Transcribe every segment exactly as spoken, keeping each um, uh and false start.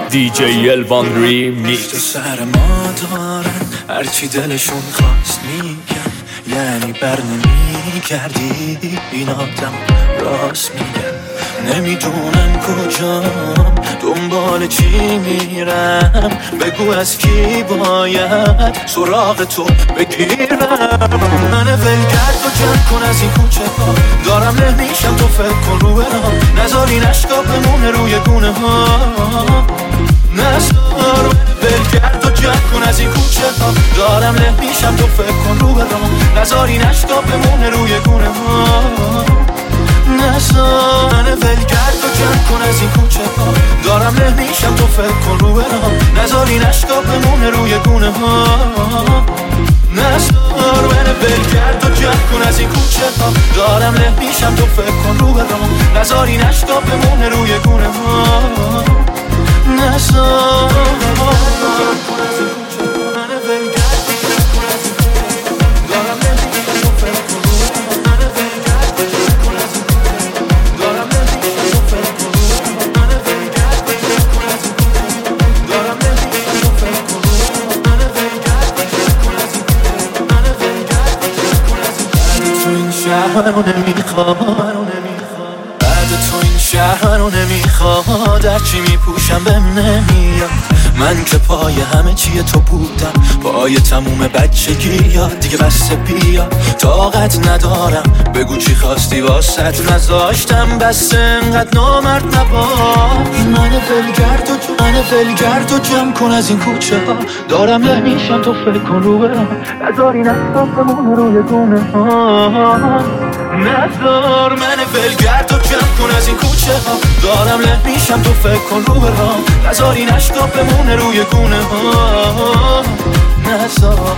دی جی الوان ریمیکس. سر ما دارن هرچی دلشون خواست میگن، یعنی بر نمی کردی این آدم راست میگن. نمیدونن کجام دنبال چی میرم، بگو از کی باید سراغ تو بگیرم. من ولگرد و جمع کن از این کوچه ها، دارم نمیشم تو فکر کن رو برام، نذاری نشکا بمونه روی گونه ها. نذار من ولگرد و جمع کن از این کوچه ها، دارم نمیشم تو فکر کن رو برام، نذاری نشکا بمونه روی گونه ها. نذار من ولگرد و جمع کن از این کوچه ها، دارم نمیشم تو فکر کن رو برام، نذاری نشکا بمونه روی گونه ها. نذار من ولگرد و جمع کن از این کوچه ها، دارم نمیشم تو فکر کن رو برام، نذاری نشکا بمونه روی گونه ها. نذار شهر نمیخواد، بعد تو این شهر رو نمیخواد، هرچی میپوشم بهم نمیاد. من که پای همه چیه تو بودم، پای تموم بچگی یاد دیگه بسته بیا، طاقت ندارم بگو چی خواستی واسط نذاشتم، بس انقدر نامرد نباش. من ولگرد و من ولگرد و جمع کن از این کوچه ها، دارم نمیشم تو فکر کن رو برام، نذاری نستم بمونه روی گونه ها. نذار من ولگرد و جمع کن از این کوچه ها، دارم نمیشم تو فکر کن رو برام، نذاری نشکا بمونه روی گونه ها. نذار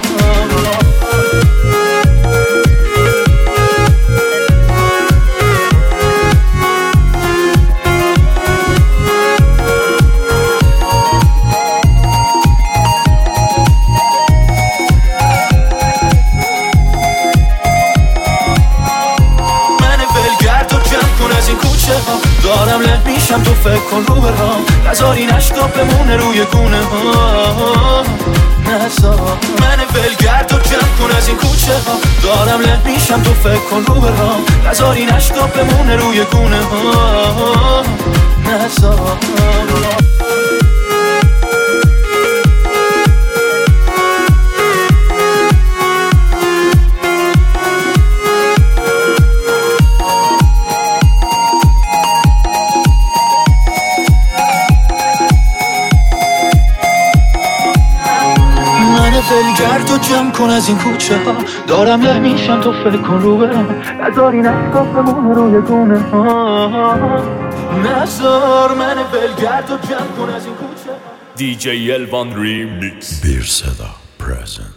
دارم نمیشم تو فکر کن رو برام، نذاری نشکا بمونه روی گونه ها. نذار من ولگرد و جمع کن از این کوچه ها، دارم نمیشم تو فکر کن رو برام، نذاری نشکا بمونه روی گونه ها. نذار ولگرد و جمع کن از این کوچه ها، دارم نمیشم تو فکر کن رو برام، نذاری نشکا بمونه روی گونه ها. نذار من ولگرد و جمع کن از این کوچه ها. دی جی الوان ریمیکس. بیر صدا پرزنت.